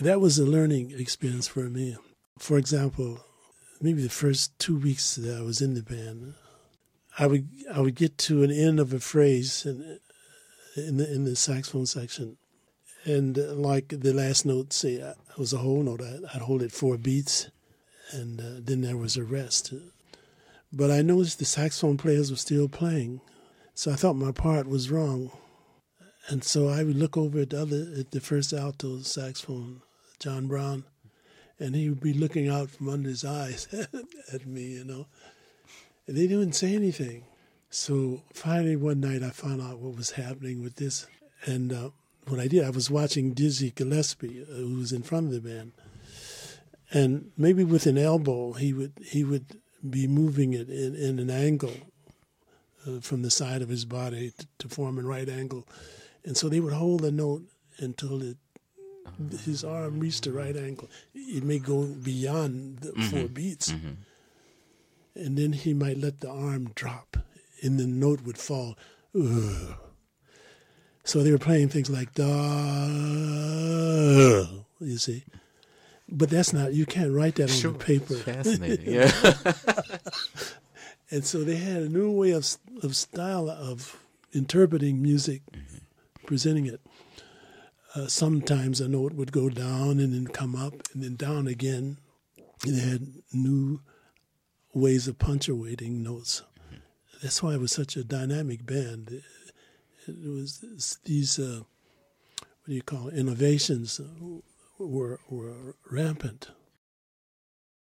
That was a learning experience for me. For example, maybe the first 2 weeks that I was in the band, I would get to an end of a phrase in the saxophone section, and like the last note, say it was a whole note, I'd hold it 4 beats, and then there was a rest. But I noticed the saxophone players were still playing, so I thought my part was wrong. And so I would look over at the first alto saxophone, John Brown, and he would be looking out from under his eyes at me, and they didn't say anything. So finally one night I found out what was happening with this, and what I did, I was watching Dizzy Gillespie, who was in front of the band, and maybe with an elbow he would be moving it in an angle from the side of his body to form a right angle. And so they would hold the note until his arm reached the right angle. It may go beyond the 4 beats. Mm-hmm. And then he might let the arm drop, and the note would fall. Ugh. So they were playing things like da, you see. But that's not, you can't write that on the paper. Fascinating, yeah. And so they had a new way of style of interpreting music, presenting it. Sometimes a note would go down and then come up and then down again. And they had new ways of punctuating notes. That's why it was such a dynamic band. It was these, innovations were rampant.